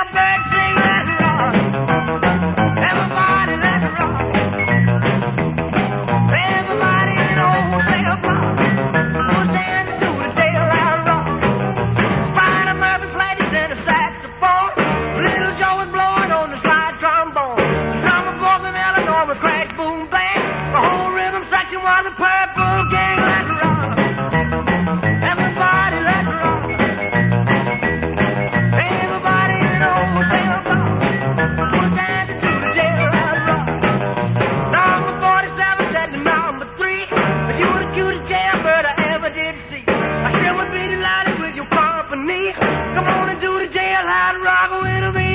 jailbird sing, let's rock. Everybody, let's rock. Everybody in the old cell block was dancing to the jailhouse rock. Spider Murphy played his in a saxophone. Little Joe was blowing on the slide trombone. The drummer boy from Illinois was crack boom bang. The whole rhythm section was a purple gang. Let's rock. Everybody, let's rock. Everybody in the old cell block was dancing to the jailhouse rock. Number 47 said to number 3, you were the cutest jailbird I ever did see. I sure would be delighted with your company. Come on and do the jailhouse rock with me.